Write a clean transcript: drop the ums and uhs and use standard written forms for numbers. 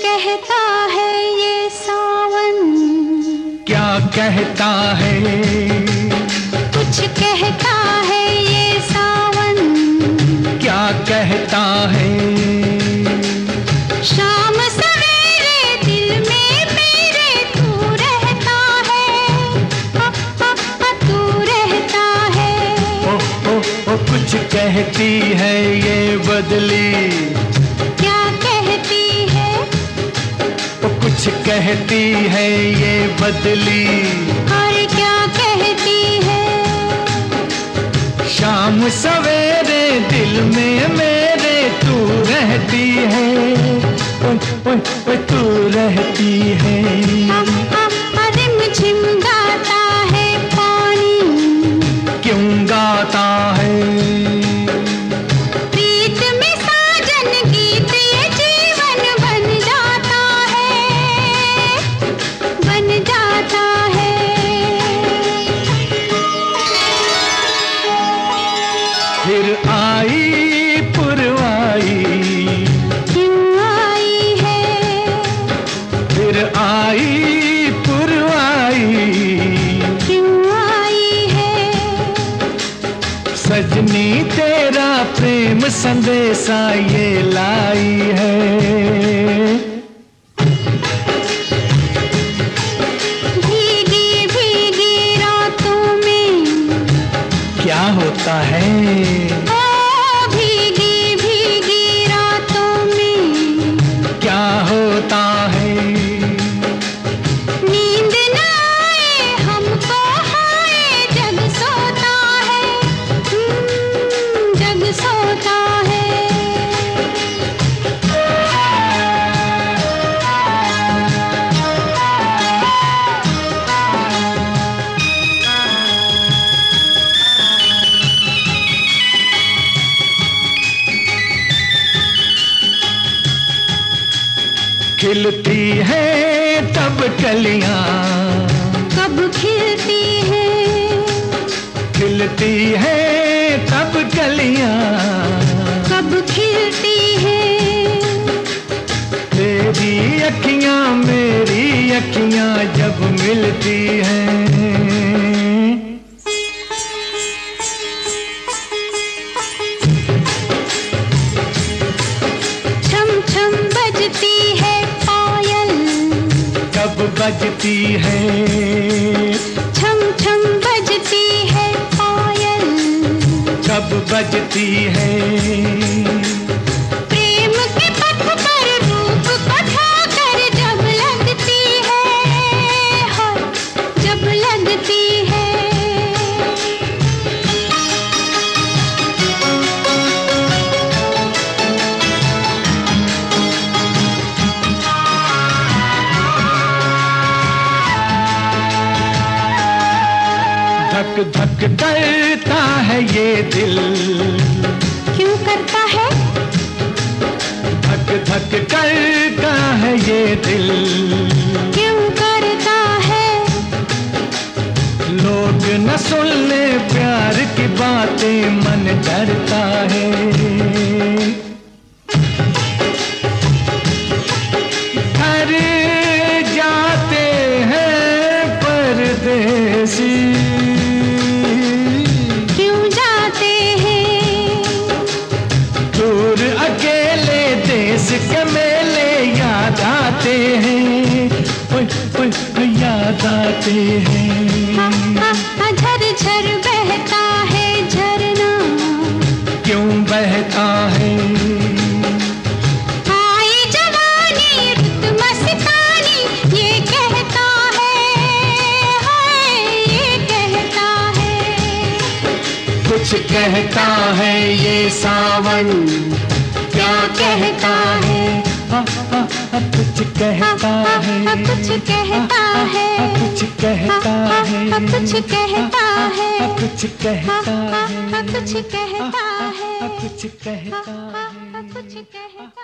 कहता है ये सावन, क्या कहता है? कुछ कहता है ये सावन, क्या कहता है? शाम सवेरे दिल में मेरे तू रहता है, तू रहता है। ओ कुछ कहती है ये बदली, कुछ कहती है ये बदली। और क्या कहती है? शाम सवेरे दिल में मेरे तू रहती है, ओए तू रहती है। रिमझिम गाता है पानी, क्यों गाता है? फिर आई पुरवाई, क्यों आई है? फिर आई पुरवाई, क्यों आई है? सजनी तेरा प्रेम संदेशा ये लाई है। भीगी भीगी रातों में क्या होता है? भीगी भीगी रातों में क्या होता है? नींद न आए हमको, हाय जग सोता है, जग सोता है। खिलती है तब कलियां, कब खिलती है? खिलती है तब कलियां, कब खिलती है? तेरी अखियां मेरी अखियां जब मिलती हैं। छम छम बजती है पायल, कब बजती है? छम छम बजती है पायल, कब बजती है? प्रेम के पथ पर रूप पठाकर जब लगती है, हाँ, जब लगती है। धक धक करता है ये दिल, क्यों करता है? धक धक करता है ये दिल, क्यों करता है? लोग न सुन ले प्यार की बातें मन डरता है। घर जाते हैं परदेसी, क्यों जाते हैं? दूर अकेले देश के मेले याद आते हैं, ओए याद आते हैं। झर झर बहता है झरना, क्यों बहता है? आई जवानी रुत मस्तानी ये कहता है, हाय ये कहता है। कुछ कहता है ये सावन, क्या कहता है? कुछ कहता है, कुछ कहता है, कुछ कहता है, कुछ कहता है, कुछ कहता है, कुछ कहता है, कुछ कहता है। कुछ कहता है।